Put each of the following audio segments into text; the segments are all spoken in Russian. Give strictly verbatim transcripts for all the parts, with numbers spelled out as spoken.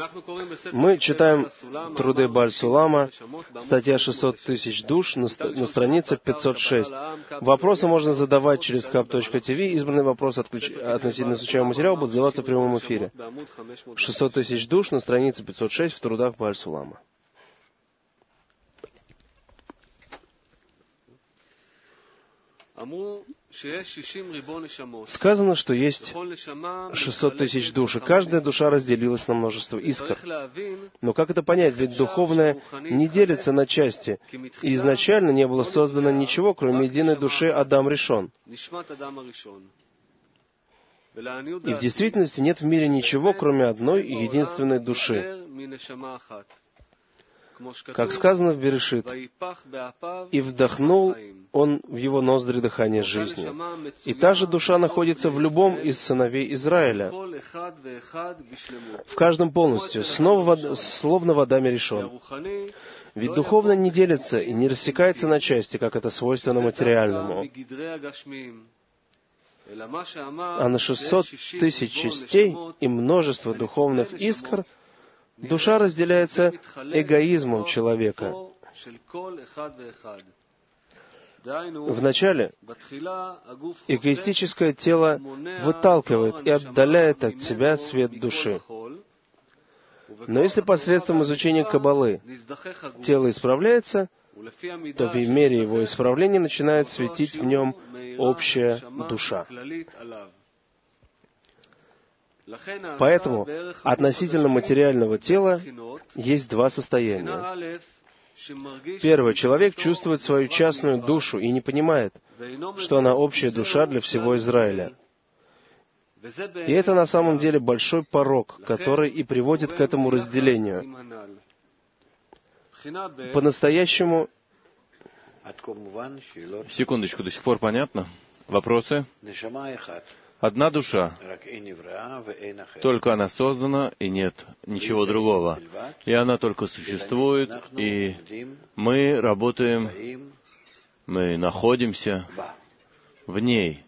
Мы читаем труды Бааль-Сулама, статья шестьсот тысяч душ, на, на странице пятьсот шесть. Вопросы можно задавать через кап точка ти ви. Избранный вопрос отключ... относительно изучаемого материала будет задаваться в прямом эфире. шестьсот тысяч душ на странице пятьсот шесть в трудах Бааль-Сулама. Сказано, что есть шестьсот тысяч душ, и каждая душа разделилась на множество искр. Но как это понять? Ведь духовное не делится на части, и изначально не было создано ничего, кроме единой души Адам Ришон. И в действительности нет в мире ничего, кроме одной и единственной души. Как сказано в Берешит, «И вдохнул он в его ноздри дыхание жизни». И та же душа находится в любом из сыновей Израиля, в каждом полностью, снова вода, словно вода Меришон. Ведь духовно не делится и не рассекается на части, как это свойственно материальному. А на шестьсот тысяч частей и множество духовных искр душа разделяется эгоизмом человека. Вначале эгоистическое тело выталкивает и отдаляет от себя свет души. Но если посредством изучения Каббалы тело исправляется, то в мере его исправления начинает светить в нем общая душа. Поэтому относительно материального тела есть два состояния. Первое. Человек чувствует свою частную душу и не понимает, что она общая душа для всего Израиля. И это на самом деле большой порок, который и приводит к этому разделению. По-настоящему... Секундочку, до сих пор понятно? Вопросы? Одна душа, только она создана, и нет ничего другого. И она только существует, и мы работаем, мы находимся в ней.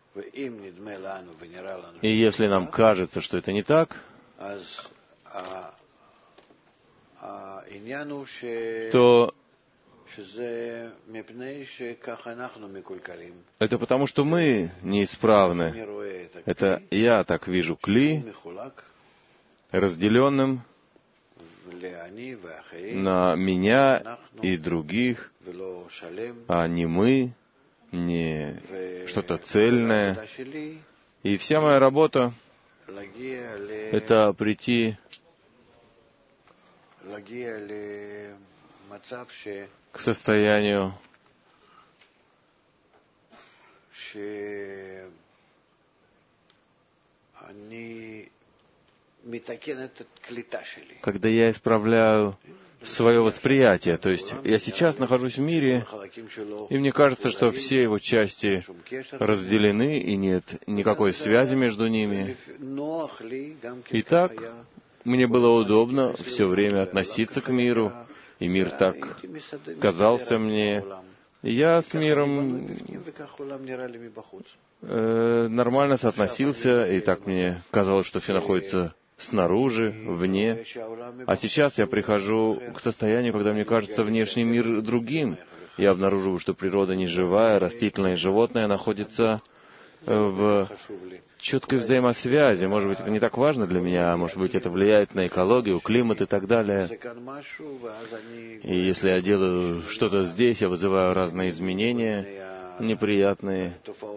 И если нам кажется, что это не так, то это потому, что мы неисправны. Это я так вижу кли разделенным на меня и других, а не мы, не что-то цельное. И вся моя работа — это прийти к состоянию, когда я исправляю свое восприятие. То есть я сейчас нахожусь в мире, и мне кажется, что все его части разделены, и нет никакой связи между ними. И так мне было удобно все время относиться к миру, и мир так казался мне. И я с миром э, нормально соотносился, и так мне казалось, что все находится снаружи, вне. А сейчас я прихожу к состоянию, когда мне кажется внешний мир другим. Я обнаруживаю, что природа не живая, растительное и животное находится в четкой взаимосвязи. Может быть, это не так важно для меня, а может быть, это влияет на экологию, климат и так далее. И если я делаю что-то здесь, я вызываю разные изменения, неприятные,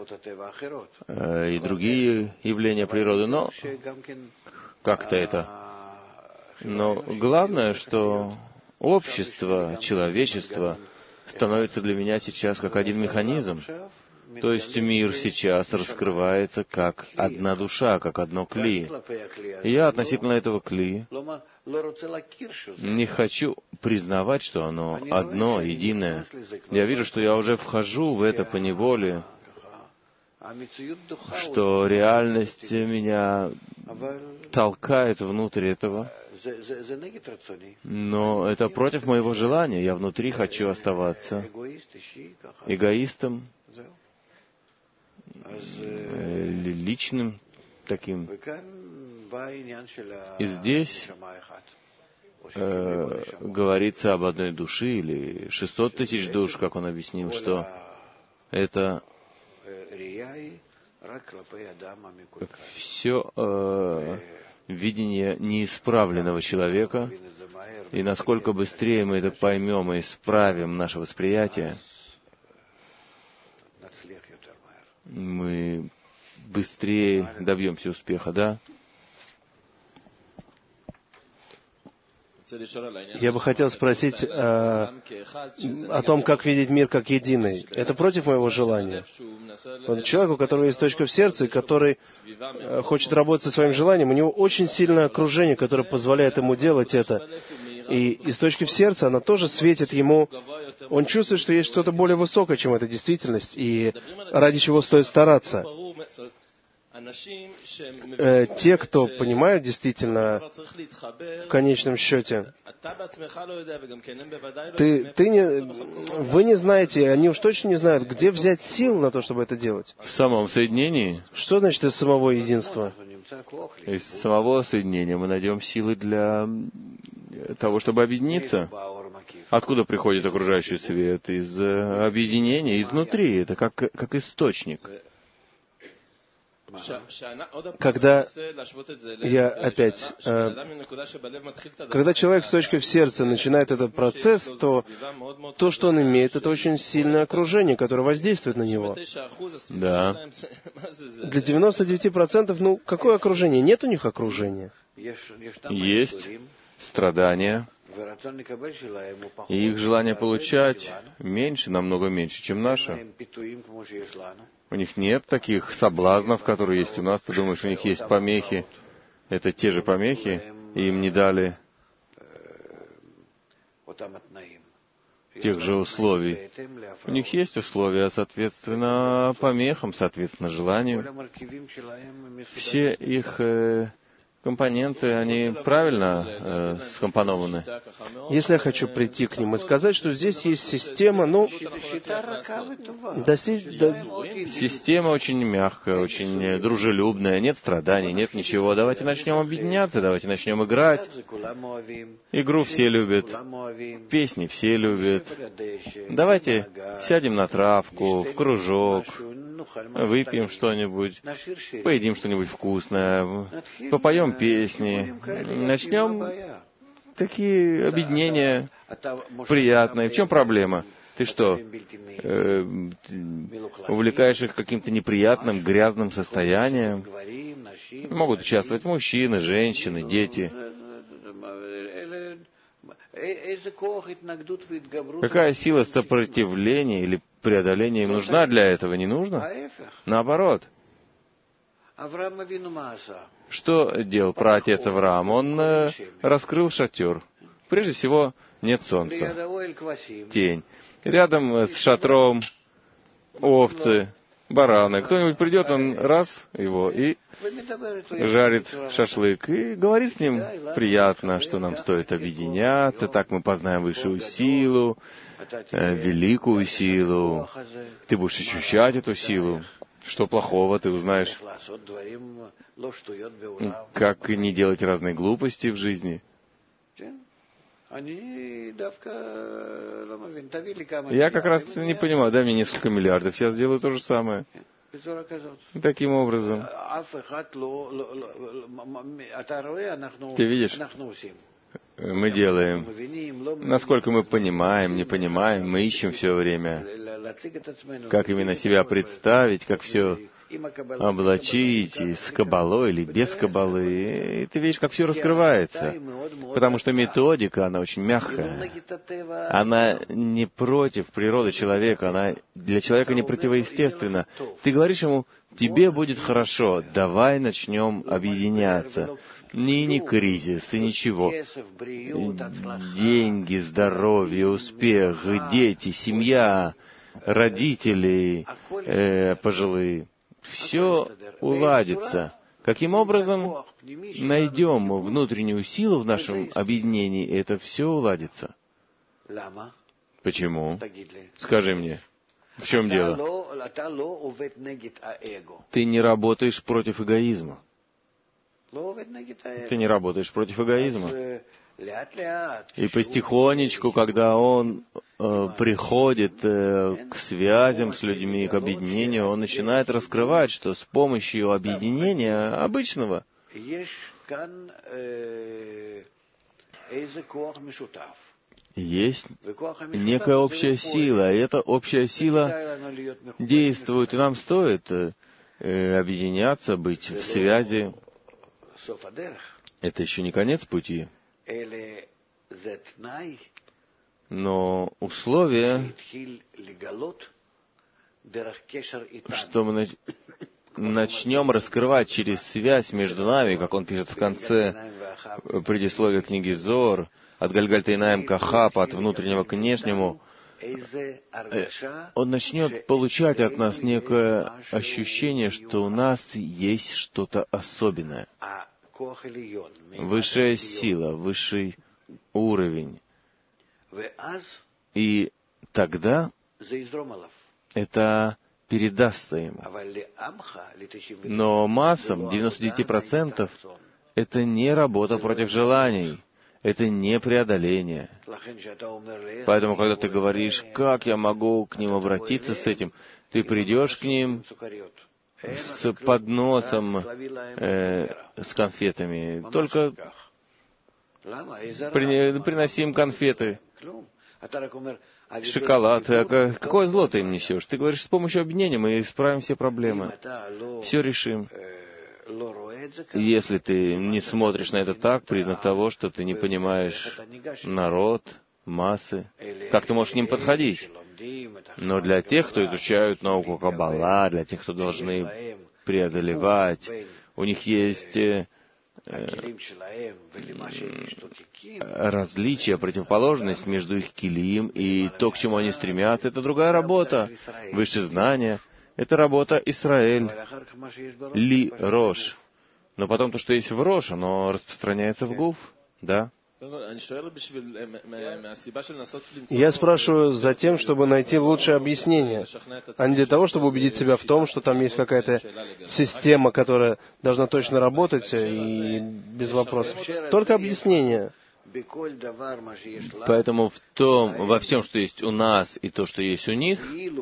и другие явления природы, но как-то это. Но главное, что общество, человечество становится для меня сейчас как один механизм. То есть мир сейчас раскрывается как одна душа, как одно кли. И я относительно этого кли не хочу признавать, что оно одно, единое. Я вижу, что я уже вхожу в это поневоле, что реальность меня толкает внутрь этого. Но это против моего желания. Я внутри хочу оставаться эгоистом, личным таким. И здесь э, говорится об одной душе или шестьсот тысяч душ, как он объяснил, что это все э, видение неисправленного человека, и насколько быстрее мы это поймем и исправим наше восприятие, мы быстрее добьемся успеха, да? Я бы хотел спросить э, о том, как видеть мир как единый. Это против моего желания? Вот человек, у которого есть точка в сердце, который э, хочет работать со своим желанием, у него очень сильное окружение, которое позволяет ему делать это. И из точки в сердце она тоже светит ему. Он чувствует, что есть что-то более высокое, чем эта действительность, и ради чего стоит стараться. Э, те, кто понимают действительно в конечном счете, ты, ты не, вы не знаете, они уж точно не знают, где взять сил на то, чтобы это делать. В самом соединении? Что значит из самого единства? Из самого соединения мы найдем силы для того, чтобы объединиться. Откуда приходит окружающий свет? Из объединения, изнутри. Это как, как источник. Когда я опять, э, когда человек с точкой в сердце начинает этот процесс, то то, что он имеет, это очень сильное окружение, которое воздействует на него. Да. Для девяноста девяти процентов, ну, какое окружение? Нет у них окружения. Есть страдания, и их желание получать меньше, намного меньше, чем наше. У них нет таких соблазнов, которые есть у нас. Ты думаешь, у них есть помехи? Это те же помехи, и им не дали тех же условий. У них есть условия, соответственно, помехам, соответственно, желанию. Все их э, компоненты, они правильно э, скомпонованы. Если я хочу прийти к ним и сказать, что здесь есть система, ну, да, система очень мягкая, очень дружелюбная, нет страданий, нет ничего. Давайте начнем объединяться, давайте начнем играть. Игру все любят, песни все любят. Давайте сядем на травку, в кружок, выпьем что-нибудь, поедим что-нибудь вкусное, попоем песни, начнем такие объединения приятные. В чем проблема? Ты что, э, увлекаешь их каким-то неприятным, грязным состоянием? Могут участвовать мужчины, женщины, дети. Какая сила сопротивления или преодоления им нужна для этого? Не нужно? Наоборот. Что делал праотец Авраам? Он э, раскрыл шатер. Прежде всего, нет солнца. Тень. Рядом с шатром овцы, бараны. Кто-нибудь придет, он раз его и жарит шашлык. И говорит с ним приятно, что нам стоит объединяться, так мы познаем высшую силу, э, великую силу. Ты будешь ощущать эту силу. Что плохого ты узнаешь? Как не делать разные глупости в жизни? Я как раз не понимаю, дай мне несколько миллиардов, я сделаю то же самое. Таким образом. Ты видишь? Мы делаем. Насколько мы понимаем, не понимаем, мы ищем все время, как именно себя представить, как все облачить, и с кабалой или без кабалы. И ты видишь, как все раскрывается. Потому что методика, она очень мягкая. Она не против природы человека, она для человека не противоестественна. Ты говоришь ему, тебе будет хорошо, давай начнем объединяться. Ни, ни кризис, и ничего. Деньги, здоровье, успех, дети, семья, родители э, пожилые. Все уладится. Каким образом найдем внутреннюю силу в нашем объединении, и это все уладится? Почему? Скажи мне, в чем дело? Ты не работаешь против эгоизма. Ты не работаешь против эгоизма. И потихонечку, когда он э, приходит э, к связям с людьми, к объединению, он начинает раскрывать, что с помощью объединения обычного есть некая общая сила, и эта общая сила действует, и нам стоит э, объединяться, быть в связи. Это еще не конец пути. Но условие, что мы начнем раскрывать через связь между нами, как он пишет в конце предисловия книги Зор, от Гальгальта Инаим к Ахап, от внутреннего к внешнему, он начнет получать от нас некое ощущение, что у нас есть что-то особенное. Высшая сила, высший уровень. И тогда это передастся ему. Но массам, девяносто девять процентов, это не работа против желаний, это не преодоление. Поэтому, когда ты говоришь, как я могу к ним обратиться с этим, ты придешь к ним с подносом, э, с конфетами. Только при, приноси им конфеты, шоколад. А какое зло ты им несешь? Ты говоришь, с помощью объединения мы исправим все проблемы, все решим. Если ты не смотришь на это так, признак того, что ты не понимаешь народ, массы, как ты можешь к ним подходить? Но для тех, кто изучают науку Каббала, для тех, кто должны преодолевать, у них есть э, различия, противоположность между их килим и то, к чему они стремятся. Это другая работа. Высшее знание — это работа Исраэль, Ли Рош. Но потом то, что есть в Рош, оно распространяется в Гуф, да? Я спрашиваю за тем, чтобы найти лучшее объяснение, а не для того, чтобы убедить себя в том, что там есть какая-то система, которая должна точно работать и без вопросов. Только объяснение. Поэтому в том, во всем, что есть у нас и то, что есть у них,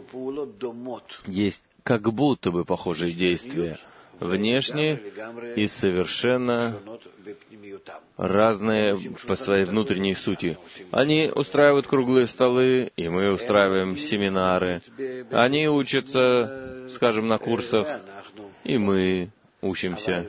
есть как будто бы похожие действия, внешне и совершенно разные по своей внутренней сути. Они устраивают круглые столы, и мы устраиваем семинары. Они учатся, скажем, на курсах, и мы учимся.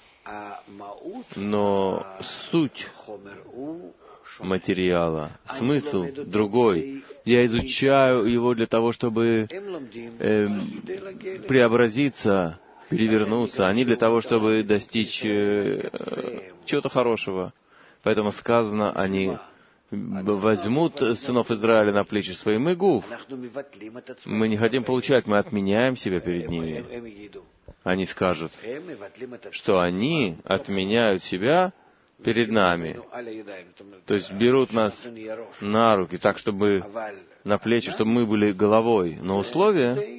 Но суть материала, смысл другой. Я изучаю его для того, чтобы э, преобразиться, перевернуться, а не для того, чтобы достичь э, чего-то хорошего. Поэтому сказано, они возьмут сынов Израиля на плечи свои, мы гуф. Мы не хотим получать, мы отменяем себя перед ними. Они скажут, что они отменяют себя перед нами. То есть берут нас на руки так, чтобы на плечи, чтобы мы были головой. Но условие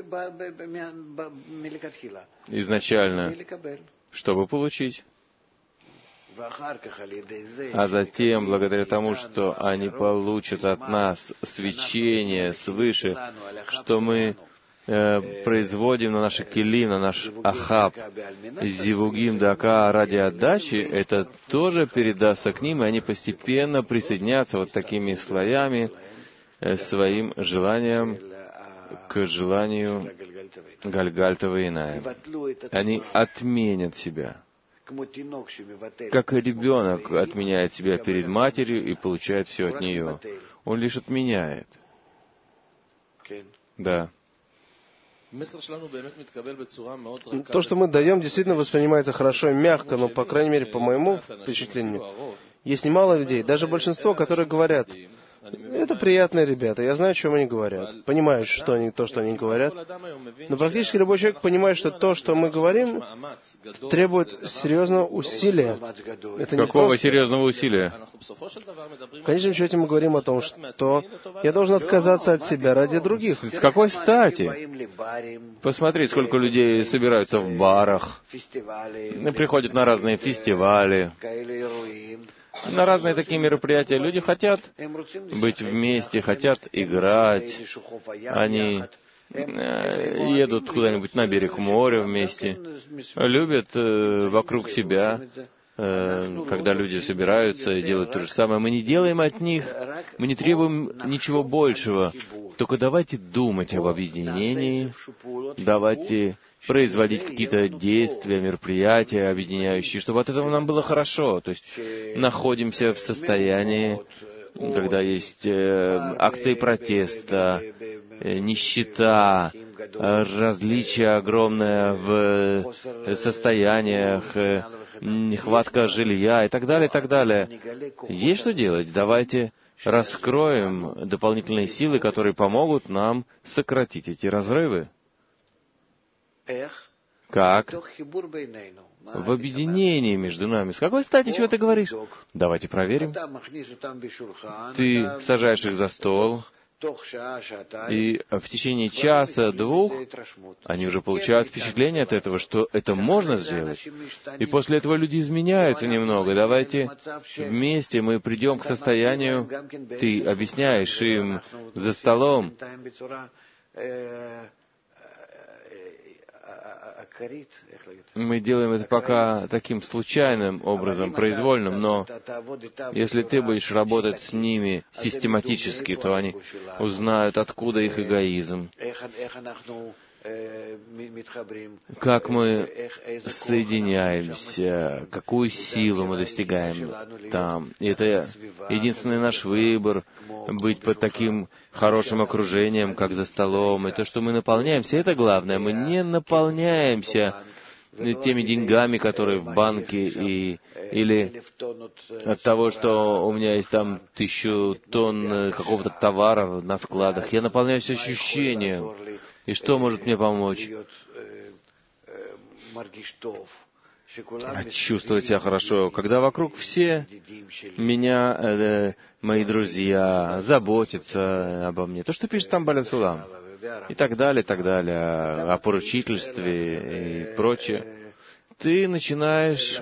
изначально, чтобы получить. А затем, благодаря тому, что они получат от нас свечение свыше, что мы э, производим на наши кили, на наш ахаб, зивугим дака ради отдачи, это тоже передастся к ним, и они постепенно присоединятся вот такими слоями э, своим желанием к желанию Гальгальтова Инаим. Они отменят себя, как ребенок отменяет себя перед матерью и получает все от нее. Он лишь отменяет. Да. То, что мы даем, действительно воспринимается хорошо и мягко, но, по крайней мере, по моему впечатлению, есть немало людей, даже большинство, которые говорят, это приятные ребята, я знаю, о чем они говорят, понимают, что они, то, что они говорят, но практически любой человек понимает, что то, что мы говорим, требует серьезного усилия. Это Какого просто... серьезного усилия? В конечном счете мы говорим о том, что я должен отказаться от себя ради других. С какой стати? Посмотри, сколько людей собираются в барах, приходят на разные фестивали, На разные такие мероприятия люди хотят быть вместе, хотят играть. Они едут куда-нибудь на берег моря вместе, любят э, вокруг себя, э, когда люди собираются и делают то же самое. Мы не делаем от них, мы не требуем ничего большего. Только давайте думать об объединении, давайте производить какие-то действия, мероприятия, объединяющие, чтобы от этого нам было хорошо. То есть находимся в состоянии, когда есть э, акции протеста, э, нищета, э, различие огромное в состояниях, э, нехватка жилья и так далее, и так далее. Есть что делать? Давайте раскроем дополнительные силы, которые помогут нам сократить эти разрывы. Как? В объединении между нами. С какой стати, чего ты говоришь? Давайте проверим. Ты сажаешь их за стол, и в течение часа-двух они уже получают впечатление от этого, что это можно сделать. И после этого люди изменяются немного. Давайте вместе мы придем к состоянию, ты объясняешь им за столом, мы делаем это пока таким случайным образом, произвольным, но если ты будешь работать с ними систематически, то они узнают, откуда их эгоизм, как мы соединяемся, какую силу мы достигаем там. И это единственный наш выбор — быть под таким хорошим окружением, как за столом. И то, что мы наполняемся, это главное. Мы не наполняемся теми деньгами, которые в банке, и, или от того, что у меня есть там тысячу тонн какого-то товара на складах. Я наполняюсь ощущением. И что может мне помочь? Чувствовать себя хорошо, когда вокруг все меня, э, мои друзья, заботятся обо мне. То, что пишет там Баля Сулам, и так далее, и так далее, о поручительстве и прочее. Ты начинаешь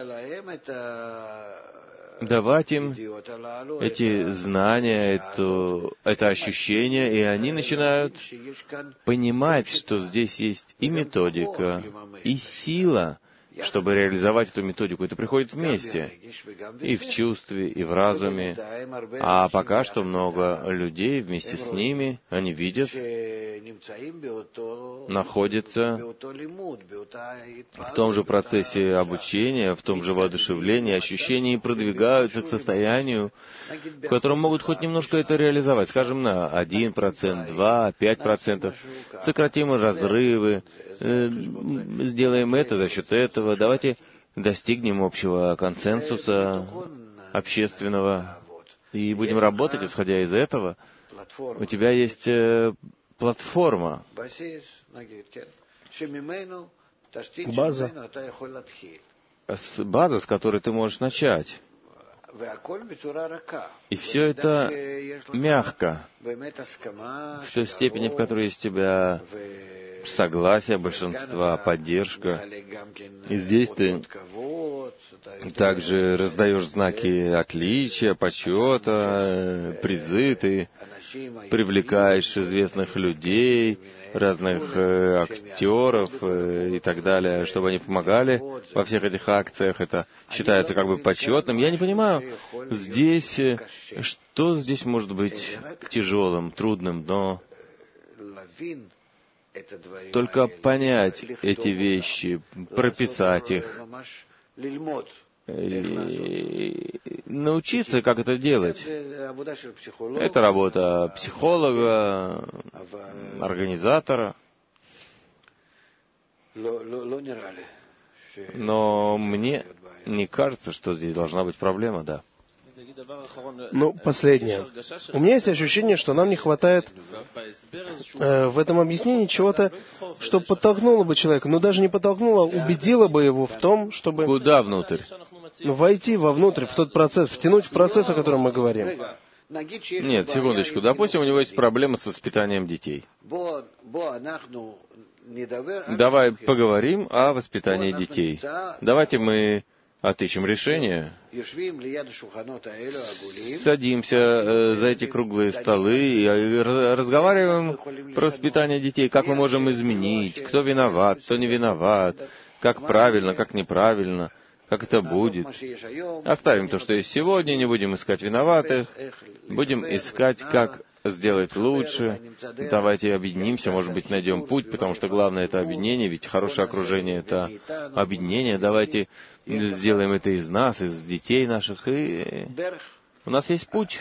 давать им эти знания, это, это ощущение, и они начинают понимать, что здесь есть и методика, и сила, чтобы реализовать эту методику. Это приходит вместе, и в чувстве, и в разуме. А пока что много людей вместе с ними, они видят, находятся в том же процессе обучения, в том же воодушевлении, ощущении, и продвигаются к состоянию, в котором могут хоть немножко это реализовать, скажем, на один процент, два, пять процентов, сократим разрывы, сделаем это за счет этого, давайте достигнем общего консенсуса общественного и будем работать, исходя из этого. У тебя есть э, платформа, база, база, с которой ты можешь начать. И все это мягко, в той степени, в которой есть у тебя согласие большинства, поддержка. И здесь ты также раздаешь знаки отличия, почета, призы, ты привлекаешь известных людей, разных э, актеров э, и так далее, чтобы они помогали во всех этих акциях. Это считается как бы почетным. Я не понимаю, здесь, э, что здесь может быть тяжелым, трудным, но только понять эти вещи, прописать их, и научиться, как это делать. Это работа психолога, организатора. Но мне не кажется, что здесь должна быть проблема, да. Ну, последнее. У меня есть ощущение, что нам не хватает э, в этом объяснении чего-то, что подтолкнуло бы человека, но даже не подтолкнуло, а убедило бы его в том, чтобы... Куда внутрь? Ну, войти вовнутрь, в тот процесс, втянуть в процесс, о котором мы говорим. Нет, секундочку. Допустим, у него есть проблема с воспитанием детей. Давай поговорим о воспитании детей. Давайте мы отыщем решение. Садимся э, за эти круглые столы и разговариваем про воспитание детей, как мы можем изменить, кто виноват, кто не виноват, как правильно, как неправильно, как это будет. Оставим то, что есть сегодня, не будем искать виноватых, будем искать, как сделать лучше. Давайте объединимся, может быть, найдем путь, потому что главное — это объединение, ведь хорошее окружение — это объединение. Давайте сделаем это из нас, из детей наших, и у нас есть путь.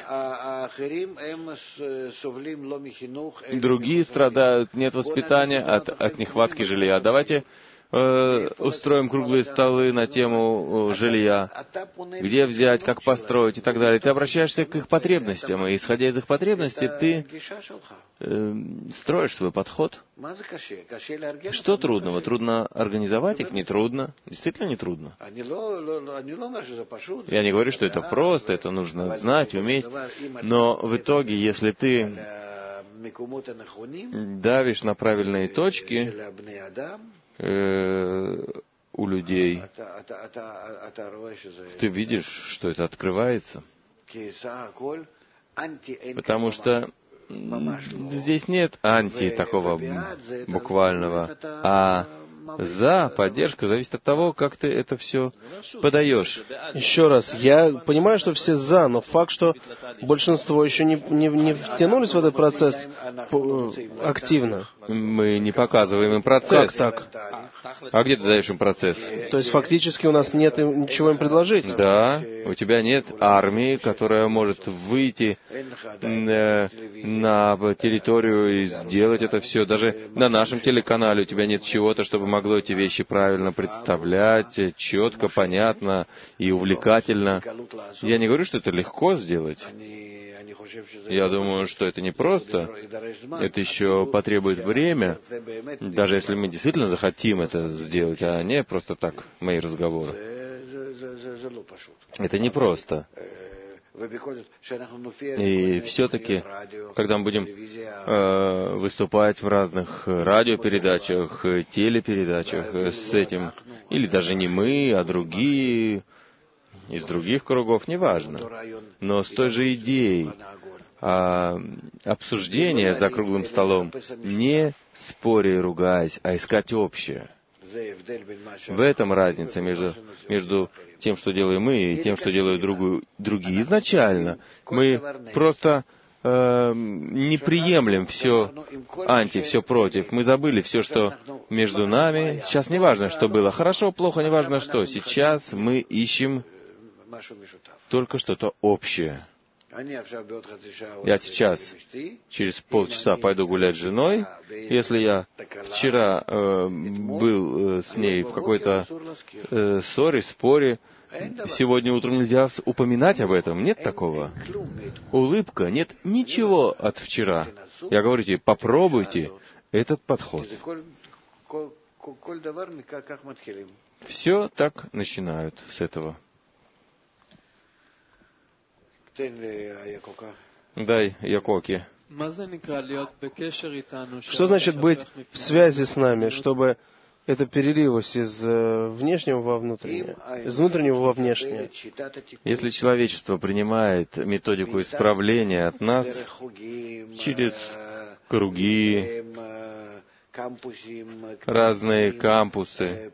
Другие страдают, нет воспитания от, от нехватки жилья. Давайте э, устроим круглые столы на тему э, жилья, где взять, как построить и так далее. Ты обращаешься к их потребностям, и исходя из их потребностей, ты э, строишь свой подход. Что трудного? Трудно организовать их? Не трудно. Действительно не трудно. Я не говорю, что это просто, это нужно знать, уметь. Но в итоге, если ты давишь на правильные точки э, у людей, ты видишь, что это открывается. Потому что здесь нет анти такого буквального, а за поддержку зависит от того, как ты это все подаешь. Еще раз, я понимаю, что все за, но факт, что большинство еще не, не, не втянулись в этот процесс активно. Мы не показываем им процесс. Как так? А где ты даешь им процесс? То есть фактически у нас нет ничего им предложить? Да, у тебя нет армии, которая может выйти на, на территорию и сделать это все. Даже на нашем телеканале у тебя нет чего-то, чтобы могло эти вещи правильно представлять, четко, понятно и увлекательно. Я не говорю, что это легко сделать. Я думаю, что это не просто. Это еще потребует время, даже если мы действительно захотим это сделать, а не просто так мои разговоры. Это не просто. И все-таки, когда мы будем э, выступать в разных радиопередачах, телепередачах с этим, или даже не мы, а другие, из других кругов, неважно, но с той же идеей, а, обсуждение за круглым столом, не споря и ругаясь, а искать общее. В этом разница между, между тем, что делаем мы, и тем, что делают другую, другие. Изначально мы просто э, не приемлем все анти, все против. Мы забыли все, что между нами. Сейчас не важно, что было хорошо, плохо, не важно что. Сейчас мы ищем только что-то общее. Я сейчас, через полчаса пойду гулять с женой. Если я вчера э, был э, с ней в какой-то э, ссоре, споре, сегодня утром нельзя упоминать об этом. Нет такого. Улыбка, нет ничего от вчера. Я говорю тебе, попробуйте этот подход. Все так начинают с этого. Дай Якоки. Что значит быть в связи с нами, чтобы это перелилось из внешнего во внутреннее, из внутреннего во внешнее? Если человечество принимает методику исправления от нас через круги, разные кампусы,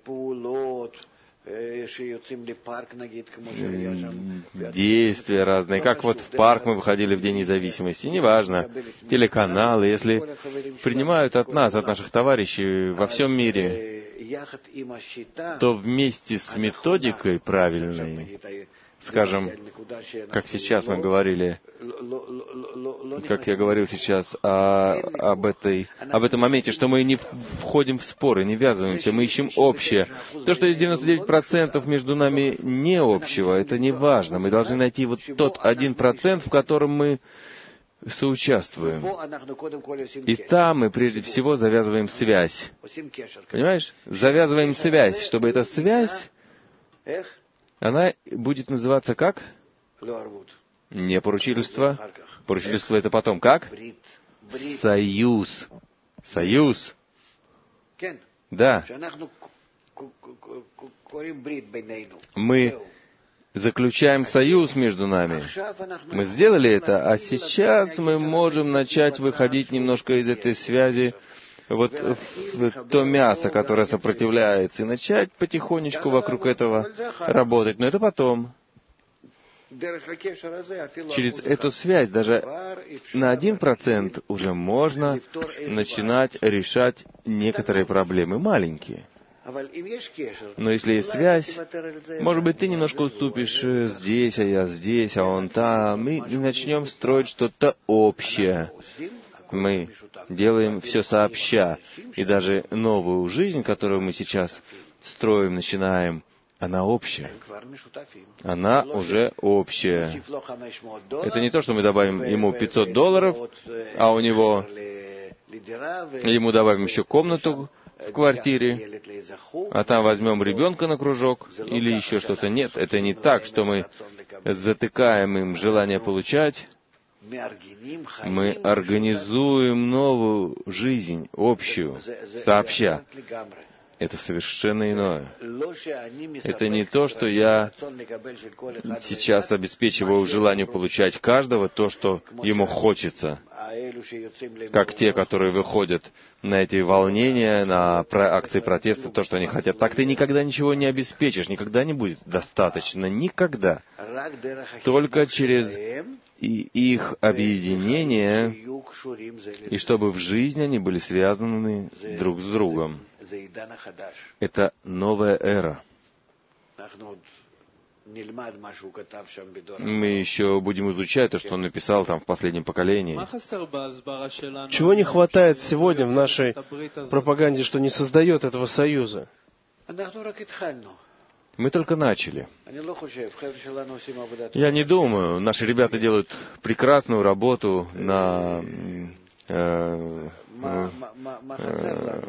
действия разные, как вот в парк мы выходили в День независимости, неважно, телеканалы, если принимают от нас, от наших товарищей во всем мире, то вместе с методикой правильной, скажем, как сейчас мы говорили, как я говорил сейчас о, об, этой, об этом моменте, что мы не входим в споры, не ввязываемся, мы ищем общее. То, что есть девяносто девять процентов между нами не общего, это не важно. Мы должны найти вот тот один процент, в котором мы соучаствуем. И там мы прежде всего завязываем связь. Понимаешь? Завязываем связь, чтобы эта связь, она будет называться как? Не поручительство. Поручительство это потом как? Союз. Союз. Да. Мы заключаем союз между нами. Мы сделали это, а сейчас мы можем начать выходить немножко из этой связи вот в то мясо, которое сопротивляется, и начать потихонечку вокруг этого работать. Но это потом. Через эту связь даже на один процент уже можно начинать решать некоторые проблемы, маленькие. Но если есть связь, может быть, ты немножко уступишь здесь, а я здесь, а он там, и начнем строить что-то общее. Мы делаем все сообща, и даже новую жизнь, которую мы сейчас строим, начинаем, она общая. Она уже общая. Это не то, что мы добавим ему пятьсот долларов, а у него, ему добавим еще комнату в квартире, а там возьмем ребенка на кружок или еще что-то. Нет, это не так, что мы затыкаем им желание получать. Мы организуем новую жизнь, общую, сообща. Это совершенно иное. Это не то, что я сейчас обеспечиваю желание получать каждого то, что ему хочется, как те, которые выходят на эти волнения, на акции протеста, то, что они хотят. Так ты никогда ничего не обеспечишь, никогда не будет достаточно, никогда. Только через и их объединение, и чтобы в жизни они были связаны друг с другом. Это новая эра. Мы еще будем изучать то, что он написал там в последнем поколении. Чего не хватает сегодня в нашей пропаганде, что не создает этого союза? Мы только начали. Я не думаю, наши ребята делают прекрасную работу на э, э,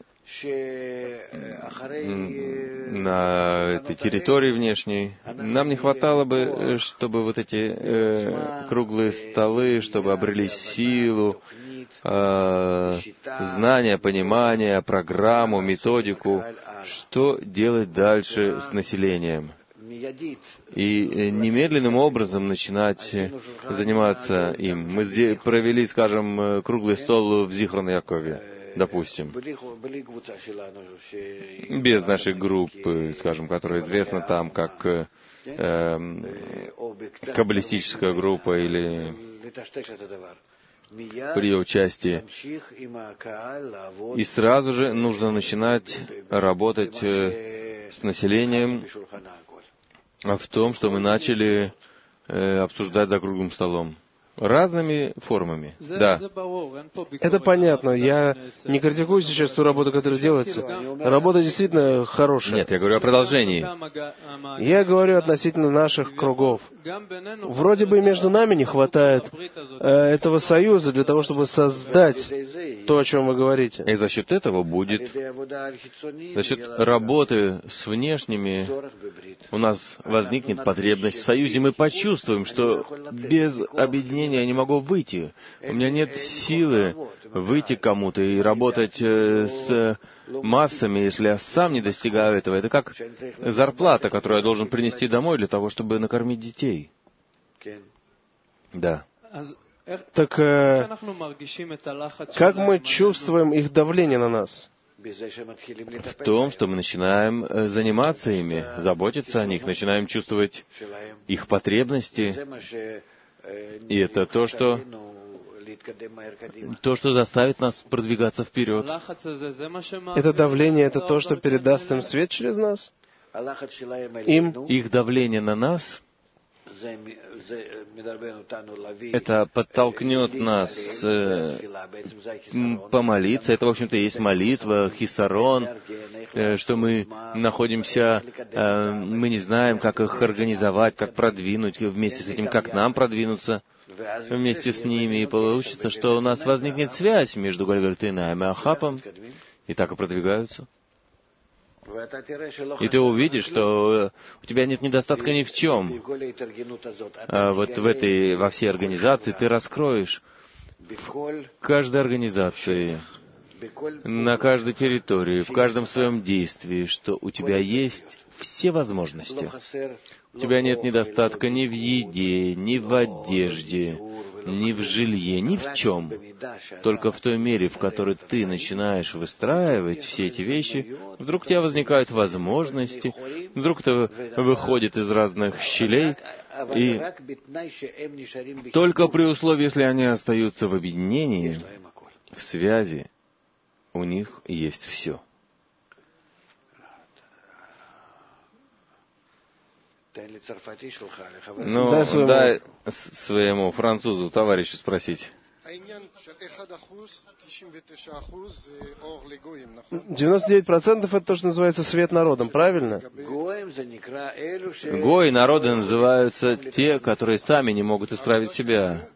на этой территории внешней. Нам не хватало бы, чтобы вот эти э, круглые столы, чтобы обрели силу, э, знания, понимание, программу, методику, что делать дальше с населением. И немедленным образом начинать заниматься им. Мы здесь провели, скажем, круглый стол в Зихрон-Якове, допустим, без нашей группы, скажем, которая известна там как э, каббалистическая группа или при ее участии. И сразу же нужно начинать работать э, с населением в том, что мы начали э, обсуждать за круглым столом. Разными формами. Да. Это понятно. Я не критикую сейчас ту работу, которая делается. Работа действительно хорошая. Нет, я говорю о продолжении. Я говорю относительно наших кругов. Вроде бы между нами не хватает э, этого союза для того, чтобы создать то, о чем вы говорите. И за счет этого будет, за счет работы с внешними, у нас возникнет потребность в союзе. Мы почувствуем, что без объединения я не могу выйти. У меня нет силы выйти к кому-то и работать с массами, если я сам не достигаю этого. Это как зарплата, которую я должен принести домой для того, чтобы накормить детей. Да. Так э, как мы чувствуем их давление на нас? В том, что мы начинаем заниматься ими, заботиться о них, начинаем чувствовать их потребности. И это то, что, то, что заставит нас продвигаться вперед. Это давление, это то, что передаст им свет через нас? Им? Их давление на нас, это подтолкнет нас э, помолиться. Это, в общем-то, есть молитва, хисарон, э, что мы находимся, э, мы не знаем, как их организовать, как продвинуть вместе с этим, как нам продвинуться вместе с ними. И получится, что у нас возникнет связь между Гальгальтейном и Ахапом, и так и продвигаются. И ты увидишь, что у тебя нет недостатка ни в чем. А вот в этой, во всей организации ты раскроешь в каждой организации, на каждой территории, в каждом своем действии, что у тебя есть все возможности. У тебя нет недостатка ни в еде, ни в одежде, ни в жилье, ни в чем. Только в той мере, в которой ты начинаешь выстраивать все эти вещи, вдруг у тебя возникают возможности, вдруг это выходит из разных щелей, и только при условии, если они остаются в объединении, в связи, у них есть все. Ну, дай своему, дай своему французу, товарищу, спросить. девяносто девять процентов это то, что называется свет народом, правильно? Гои, народы, называются те, которые сами не могут исправить себя.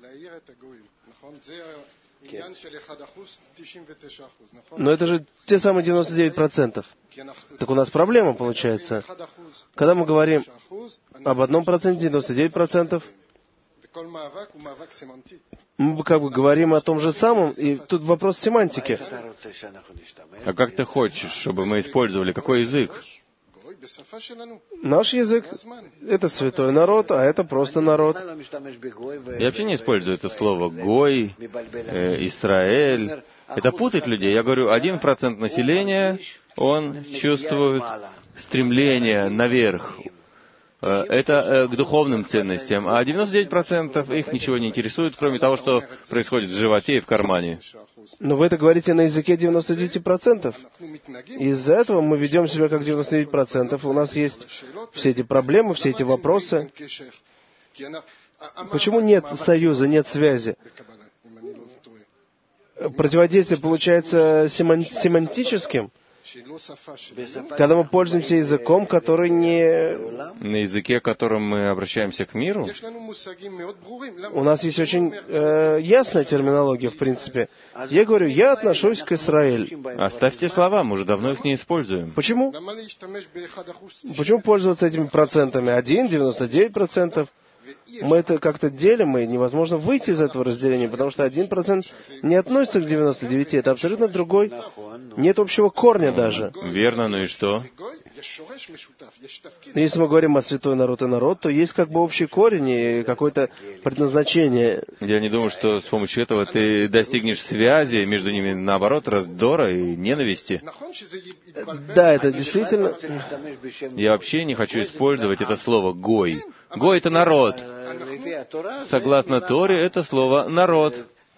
Но это же те самые девяносто девять процентов. Так у нас проблема получается. Когда мы говорим об одном проценте, девяносто девять процентов, мы как бы говорим о том же самом, и тут вопрос семантики. А как ты хочешь, чтобы мы использовали? Какой язык? Наш язык — это святой народ, а это просто народ. Я вообще не использую это слово «гой», э, «Израиль». Это путает людей. Я говорю, один процент населения, он чувствует стремление наверх. Это к духовным ценностям, а девяносто девять процентов их ничего не интересует, кроме того, что происходит в животе и в кармане. Но вы это говорите на языке девяносто девять процентов. Из-за этого мы ведем себя как девяносто девять процентов. У нас есть все эти проблемы, все эти вопросы. Почему нет союза, нет связи? Противодействие получается семантическим, когда мы пользуемся языком, который не... На языке, которым мы обращаемся к миру? У нас есть очень э, ясная терминология, в принципе. Я говорю, я отношусь к Израилю. Оставьте слова, мы уже давно их не используем. Почему? Почему пользоваться этими процентами? Один, девяносто девять процентов. Мы это как-то делим, и невозможно выйти из этого разделения, потому что один процент не относится к девяноста девяти, это абсолютно другой. Нет общего корня даже. Верно, ну и что? Если мы говорим о святой народ и народ, то есть как бы общий корень и какое-то предназначение. Я не думаю, что с помощью этого ты достигнешь связи между ними, наоборот, раздора и ненависти. Да, это действительно... Я вообще не хочу использовать это слово «гой». Гой — это народ. Согласно Торе, это слово «народ».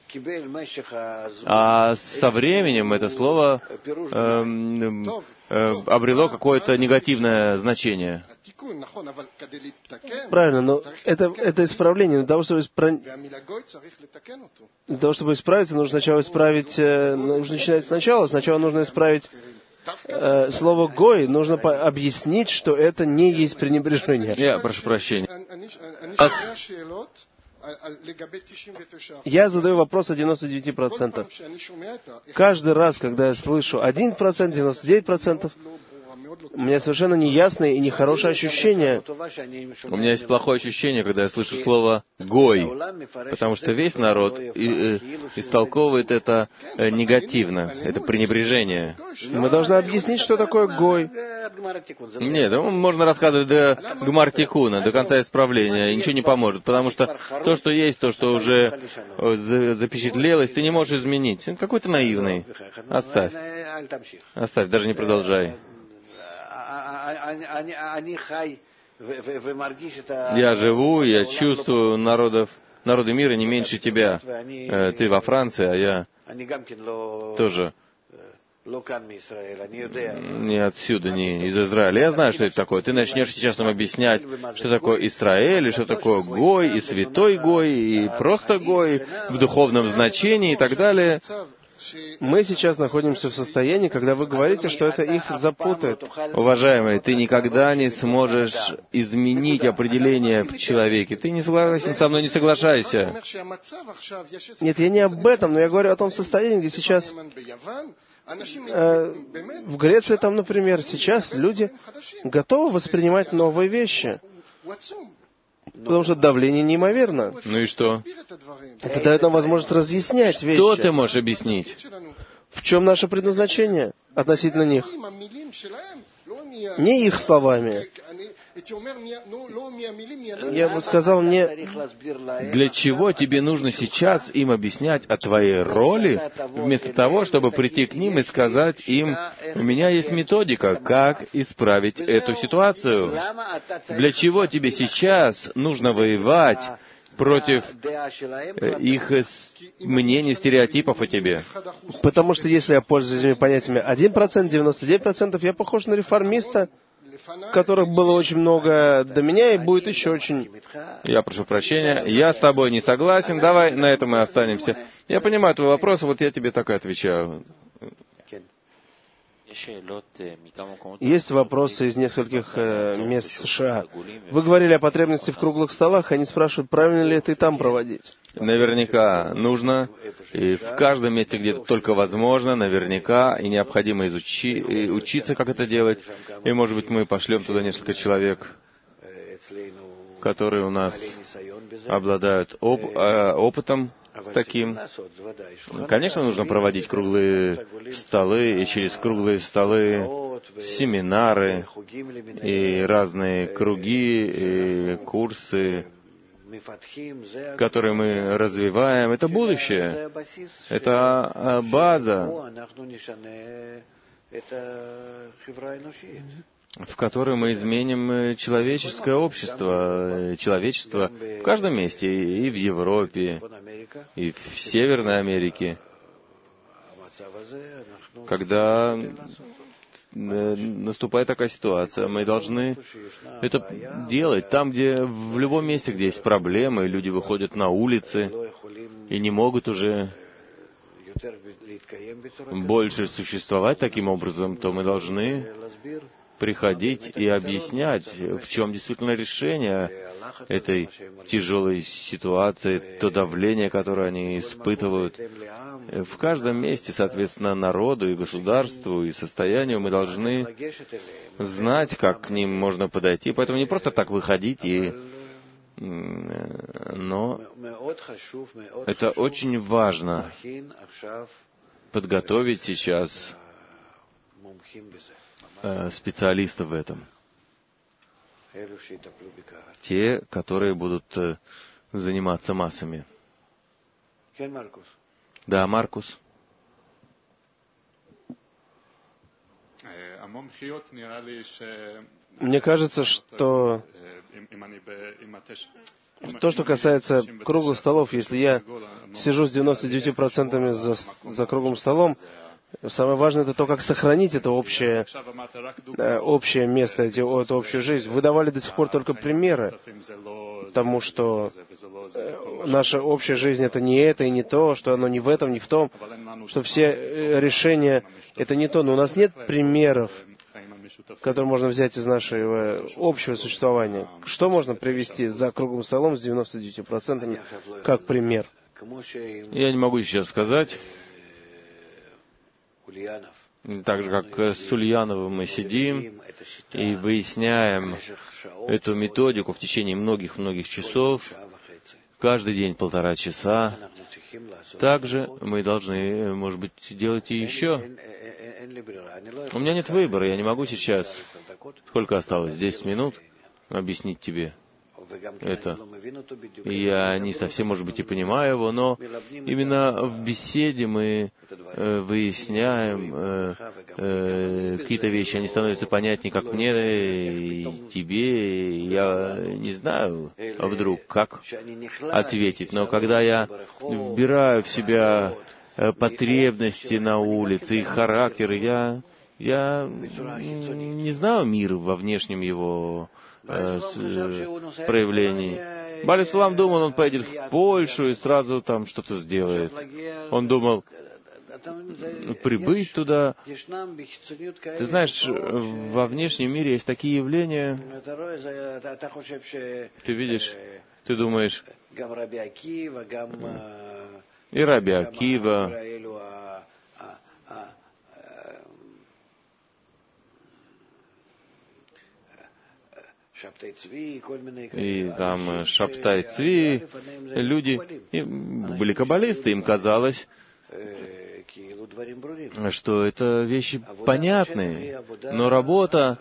А со временем это слово э, э, обрело какое-то негативное значение. Правильно, но это, это исправление. Для того, чтобы, исправ... Для того, чтобы исправиться, нужно сначала исправить... Нужно начинать сначала. Сначала нужно исправить э, слово «гой». Нужно по- объяснить, что это не есть пренебрежение. Я прошу прощения. А... Я задаю вопрос о девяноста девяти процентах. Каждый раз, когда я слышу один процент, девяносто девять процентов, у меня совершенно неясное и нехорошее ощущение. У меня есть плохое ощущение, когда я слышу слово «гой», потому что весь народ и, э, истолковывает это э, негативно, это пренебрежение. Мы должны объяснить, что такое «гой». Нет, можно рассказывать до Гмар Тикуна, до конца исправления, и ничего не поможет, потому что то, что есть, то, что уже запечатлелось, ты не можешь изменить. Он какой-то наивный. Оставь. Оставь, даже не продолжай. Я живу, я чувствую народов, народы мира не меньше тебя. Ты во Франции, а я тоже не отсюда, не из Израиля. Я знаю, что это такое. Ты начнешь сейчас нам объяснять, что такое Израиль, и что такое Гой, и святой Гой, и просто Гой, в духовном значении и так далее. Мы сейчас находимся в состоянии, когда вы говорите, что это их запутает. Уважаемый, ты никогда не сможешь изменить определение в человеке. Ты не согласен со мной, не соглашайся. Нет, я не об этом, но я говорю о том состоянии, где сейчас... Э, в Греции там, например, сейчас люди готовы воспринимать новые вещи. Потому что давление неимоверно. Ну и что? Это дает нам возможность разъяснять вещи. Что ты можешь объяснить? В чем наше предназначение относительно них? Не их словами. Я бы сказал, не... Для чего тебе нужно сейчас им объяснять о твоей роли, вместо того, чтобы прийти к ним и сказать им, у меня есть методика, как исправить эту ситуацию? Для чего тебе сейчас нужно воевать против их мнений, стереотипов о тебе? Потому что если я пользуюсь этими понятиями один процент, девяносто девять процентов, я похож на реформиста, которых было очень много до меня, и будет еще очень... Я прошу прощения, я с тобой не согласен, давай на этом мы останемся. Я понимаю твой вопрос, вот я тебе так и отвечаю. Есть вопросы из нескольких э, мест США. Вы говорили о потребности в круглых столах, они спрашивают, правильно ли это и там проводить? Наверняка нужно, и в каждом месте, где это только возможно, наверняка, и необходимо изучи, и учиться, как это делать. И, может быть, мы пошлем туда несколько человек, которые у нас обладают об, э, опытом таким. Конечно, нужно проводить круглые столы, и через круглые столы семинары, и разные круги, и курсы, которые мы развиваем. Это будущее. Это база, в которой мы изменим человеческое общество, человечество в каждом месте, и в Европе, и в Северной Америке. Когда наступает такая ситуация, мы должны это делать там, где, в любом месте, где есть проблемы, люди выходят на улицы и не могут уже больше существовать таким образом, то мы должны приходить и объяснять, в чем действительно решение этой тяжелой ситуации, то давление, которое они испытывают. В каждом месте, соответственно, народу и государству и состоянию мы должны знать, как к ним можно подойти. Поэтому не просто так выходить и... Но это очень важно подготовить сейчас специалистов в этом. Те, которые будут заниматься массами. Да, Маркус. Мне кажется, что то, что касается круглых столов, если я сижу с девяносто девятью процентами за, за круглым столом, самое важное это то, как сохранить это общее, э, общее место, эти, эту общую жизнь. Вы давали до сих пор только примеры тому, что э, наша общая жизнь это не это и не то, что оно не в этом, не в том, что все э, решения это не то. Но у нас нет примеров, которые можно взять из нашего общего существования. Что можно привести за круглым столом с девяносто девятью процентами как пример? Я не могу сейчас сказать. Так же, как с Ульяновым мы сидим и выясняем эту методику в течение многих-многих часов, каждый день полтора часа. Также мы должны, может быть, делать и еще. У меня нет выбора, я не могу сейчас, сколько осталось, десять минут, объяснить тебе это. Я не совсем, может быть, и понимаю его, но именно в беседе мы э, выясняем э, э, какие-то вещи, они становятся понятнее, как мне и тебе. И я не знаю, а вдруг, как ответить. Но когда я вбираю в себя потребности на улице, их характер, я, я не знаю мир во внешнем его э, с, проявлении. Бали Сулам думал, он поедет в Польшу и сразу там что-то сделает. Он думал прибыть туда. Ты знаешь, во внешнем мире есть такие явления. Ты видишь, ты думаешь, и Раби Акива, и там Шабтай Цви, люди и были каббалисты, им казалось, что это вещи понятные, но работа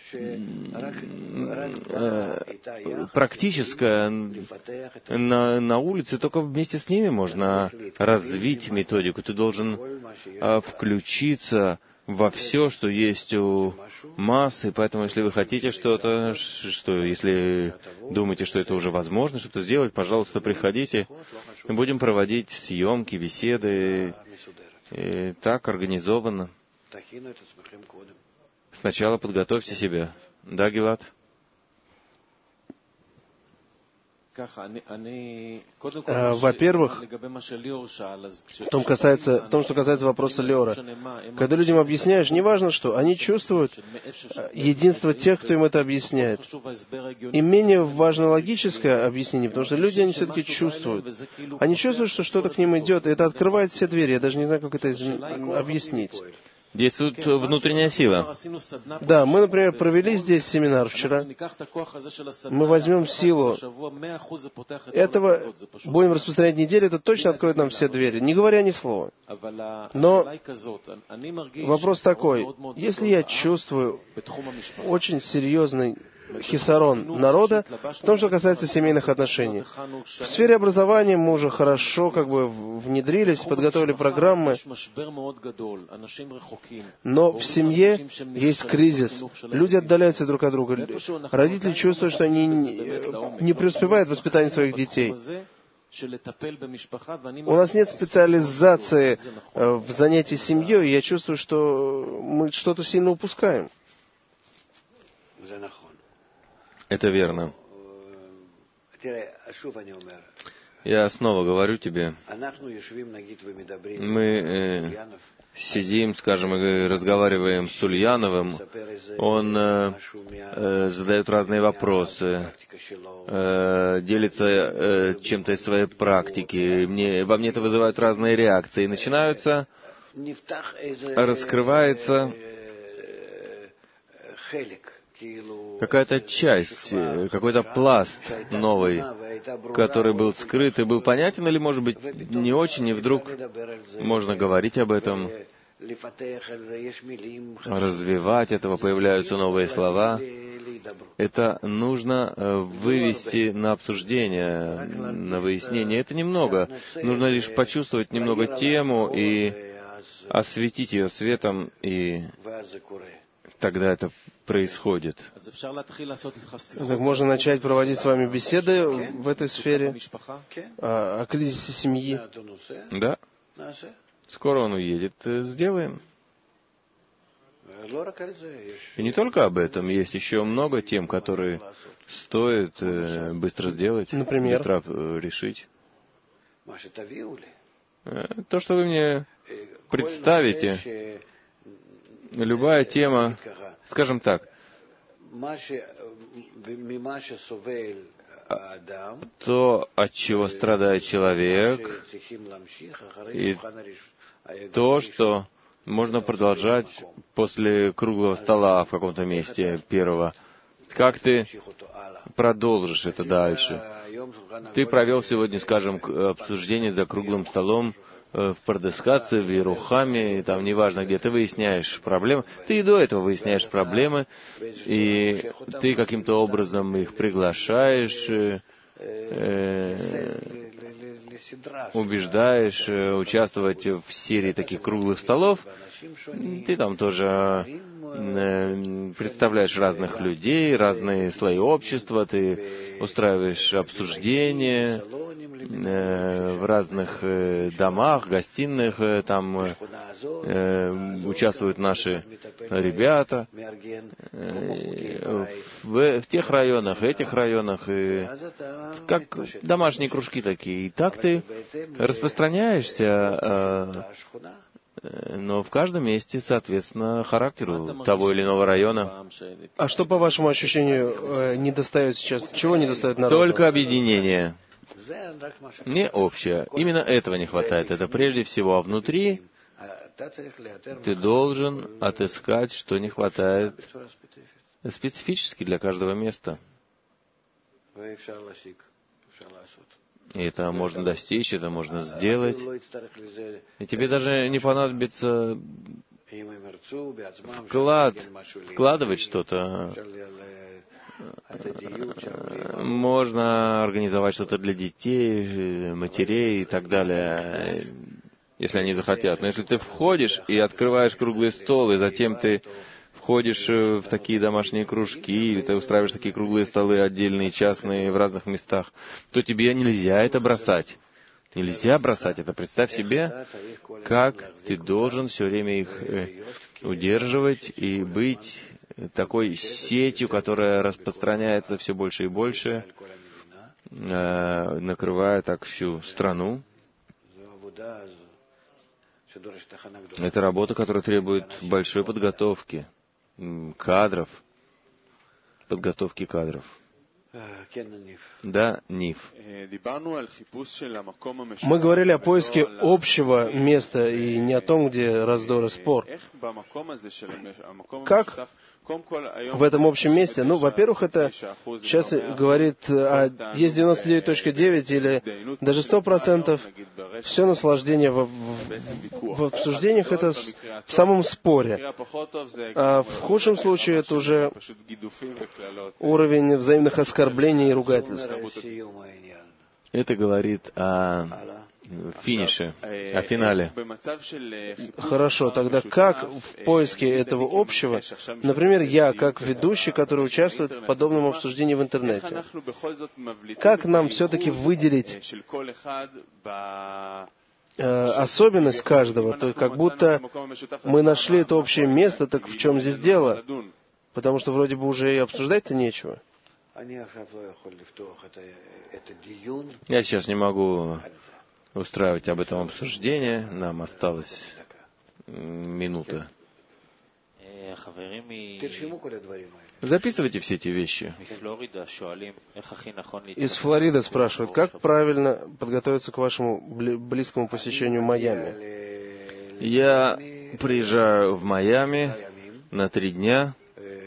практическая на, на улице, только вместе с ними можно развить методику. Ты должен включиться во все, что есть у массы, поэтому если вы хотите что-то, что если думаете, что это уже возможно, что-то сделать, пожалуйста, приходите. Будем проводить съемки, беседы, и так организованно. Сначала подготовьте себя. Да, Гилад? Во-первых, в том, касается, в том, что касается вопроса Леора, когда людям объясняешь, неважно что, они чувствуют единство тех, кто им это объясняет. И менее важно логическое объяснение, потому что люди, они все-таки чувствуют. Они чувствуют, что что-то к ним идет, и это открывает все двери. Я даже не знаю, как это объяснить. Действует внутренняя сила. Да, мы, например, провели здесь семинар вчера. Мы возьмем силу этого, будем распространять неделю, это точно откроет нам все двери, не говоря ни слова. Но вопрос такой, если я чувствую очень серьезный хисарон народа в том, что касается семейных отношений. В сфере образования мы уже хорошо как бы внедрились, подготовили программы, но в семье есть кризис. Люди отдаляются друг от друга. Родители чувствуют, что они не преуспевают в воспитании своих детей. У нас нет специализации в занятии семьей, и я чувствую, что мы что-то сильно упускаем. Это верно. Я снова говорю тебе, мы э, сидим, скажем, и разговариваем с Ульяновым, он э, э, задает разные вопросы, э, делится э, чем-то из своей практики, мне, во мне это вызывает разные реакции, и начинаются, раскрывается какая-то часть, какой-то пласт новый, который был скрыт и был понятен, или, может быть, не очень, и вдруг можно говорить об этом, развивать этого, появляются новые слова. Это нужно вывести на обсуждение, на выяснение. Это немного. Нужно лишь почувствовать немного тему и осветить ее светом, и тогда это происходит. Так можно начать проводить с вами беседы в этой сфере о, о кризисе семьи. Да. Скоро он уедет. Сделаем. И не только об этом. Есть еще много тем, которые стоит быстро сделать, например, быстро решить. То, что вы мне представите, любая тема, скажем так, то, от чего страдает человек, и то, что можно продолжать после круглого стола в каком-то месте первого. Как ты продолжишь это дальше? Ты провел сегодня, скажем, обсуждение за круглым столом в Пардескаце, в Иерухаме, и там неважно где, ты выясняешь проблемы. Ты и до этого выясняешь проблемы, и ты каким-то образом их приглашаешь, э, убеждаешь участвовать в серии таких круглых столов. Ты там тоже э, представляешь разных людей, разные слои общества, ты устраиваешь обсуждения э, в разных э, домах, гостиных, э, там э, участвуют наши ребята э, в, в тех районах, этих районах, и как домашние кружки такие. И так ты распространяешься, э, но в каждом месте, соответственно, характеру того или иного района. А что, по вашему ощущению, недостает сейчас? Чего недостает народу? Только объединение. Не общее. Именно этого не хватает. Это прежде всего, а внутри ты должен отыскать, что не хватает специфически для каждого места. И это можно достичь, это можно сделать. И тебе даже не понадобится вклад, вкладывать что-то. Можно организовать что-то для детей, матерей и так далее, если они захотят. Но если ты входишь и открываешь круглый стол, и затем ты входишь в такие домашние кружки, или ты устраиваешь такие круглые столы отдельные, частные, в разных местах, то тебе нельзя это бросать. Нельзя бросать это. Представь себе, как ты должен все время их удерживать и быть такой сетью, которая распространяется все больше и больше, накрывая так всю страну. Это работа, которая требует большой подготовки, кадров, подготовки кадров. Да, Ниф. Мы говорили о поиске общего места и не о том, где раздор и спор. Как в этом общем месте? Ну, во-первых, это сейчас говорит, а есть девяносто девять целых девять или даже сто процентов. Все наслаждение в, в, в обсуждениях это в самом споре. А в худшем случае это уже уровень взаимных оскорблений и ругательств. Это говорит о финише, о финале. Хорошо, тогда как в поиске этого общего, например, я, как ведущий, который участвует в подобном обсуждении в интернете, как нам все-таки выделить э, особенность каждого, то есть как будто мы нашли это общее место, так в чем здесь дело? Потому что вроде бы уже и обсуждать-то нечего. Я сейчас не могу устраивать об этом обсуждение. Нам осталась минута. Записывайте все эти вещи. Из Флориды спрашивают, как правильно подготовиться к вашему близкому посещению Майами? Я приезжаю в Майами на три дня.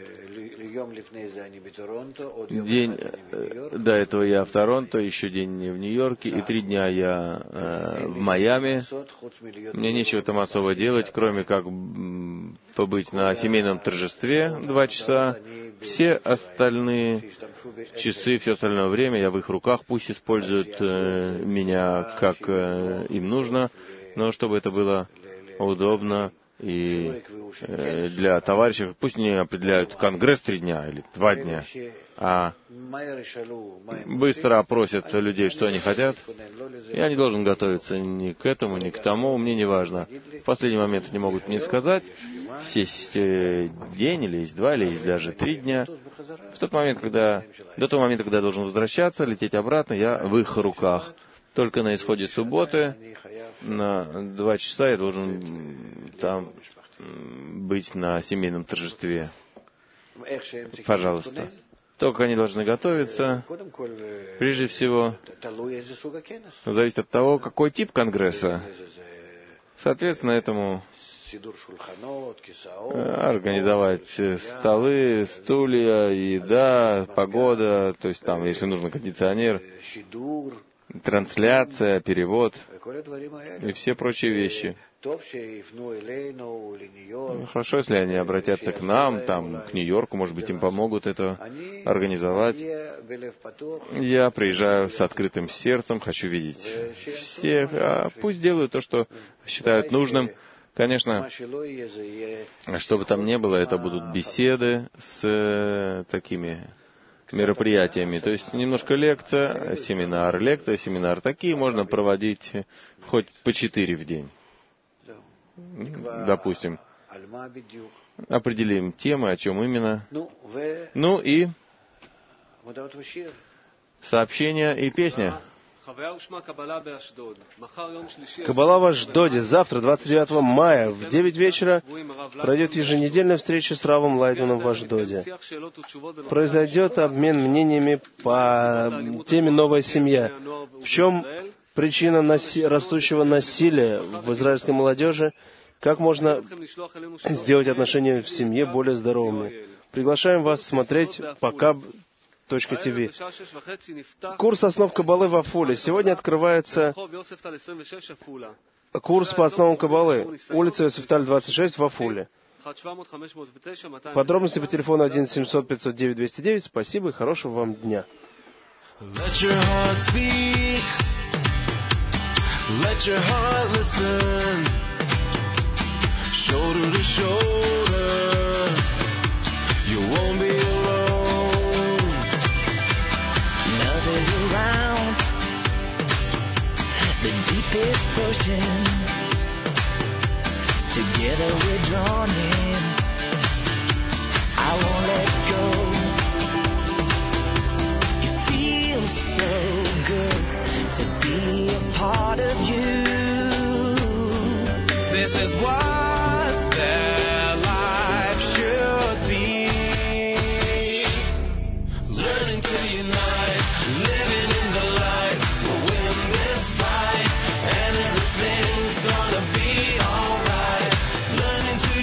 День до этого я в Торонто, еще день в Нью-Йорке, и три дня я э, в Майами. Мне нечего там особо делать, кроме как побыть на семейном торжестве два часа. Все остальные часы, все остальное время я в их руках, пусть используют э, меня как э, им нужно, но чтобы это было удобно. И э, для товарищей, пусть не определяют конгресс три дня или два дня, а быстро опросят людей, что они хотят. Я не должен готовиться ни к этому, ни к тому, мне не важно. В последний момент они могут мне сказать, есть день, или есть два, или есть даже три дня. В тот момент, когда, до того момента, когда я должен возвращаться, лететь обратно, я в их руках. Только на исходе субботы на два часа я должен там быть на семейном торжестве. Пожалуйста. Только они должны готовиться. Прежде всего, зависит от того, какой тип конгресса. Соответственно, этому организовать столы, стулья, еда, погода, то есть там, если нужно кондиционер, трансляция, перевод и все прочие вещи. Хорошо, если они обратятся к нам, там, к Нью-Йорку, может быть, им помогут это организовать. Я приезжаю с открытым сердцем, хочу видеть всех, а пусть делают то, что считают нужным. Конечно, что бы там ни было, это будут беседы с такими мероприятиями. То есть немножко лекция, семинар, лекция, семинар. Такие можно проводить хоть по четыре в день. Допустим. Определим темы, о чем именно. Ну и сообщения и песня. Каббала в Ашдоде. Завтра, двадцать девятого мая, в девять вечера, пройдет еженедельная встреча с Равом Лайтманом в Ашдоде. Произойдет обмен мнениями по теме «Новая семья». В чем причина наси... растущего насилия в израильской молодежи? Как можно сделать отношения в семье более здоровыми? Приглашаем вас смотреть, пока точка ти ви. Курс основ Каббалы в Афуле. Сегодня открывается курс по основам Каббалы. Улица Йосефталь, двадцать шесть в Афуле. Подробности по телефону один семьсот пятьсот девять двести девять. Спасибо и хорошего вам дня. Let your heart speak. Let your heart listen. Shoulder to shoulder. You won't be alone. Love is around the deepest ocean. Together we're drawn in. I won't let go. It feels so good to be a part of you. This is what their life should be. Learning to unite, living in the light. We'll win this fight, and everything's gonna be alright. Learning to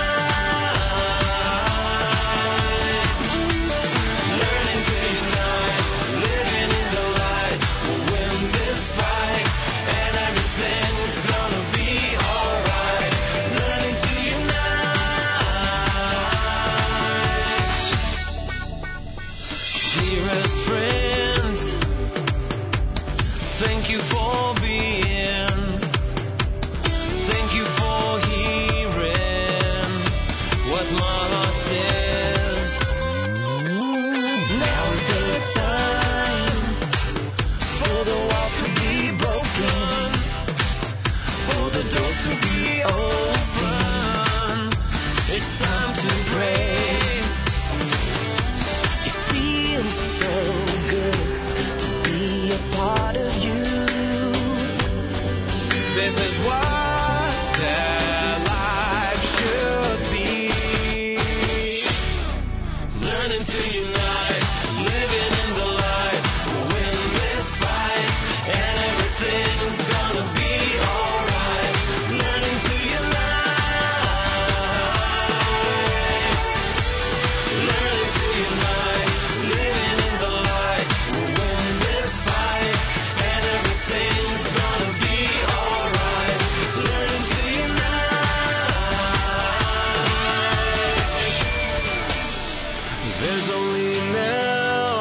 unite, learning to unite, living in the light. We'll win this fight, and everything's gonna be alright. Learning to unite. Dearest friends, thank you for being. Thank you for hearing what my heart says. Now is the time for the walls to be broken, for the doors to be open. It's time to pray. It feels so good to be a part of you. This is what their life should be. Learning to unite, living in the light. We'll win this fight, and everything's gonna be alright. Learning to unite, learning to unite, living in the light. We'll win this fight, and everything's gonna be alright. Learning to unite. There's only now,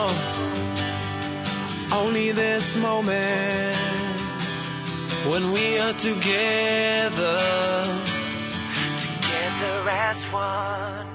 only this moment, when we are together, together as one.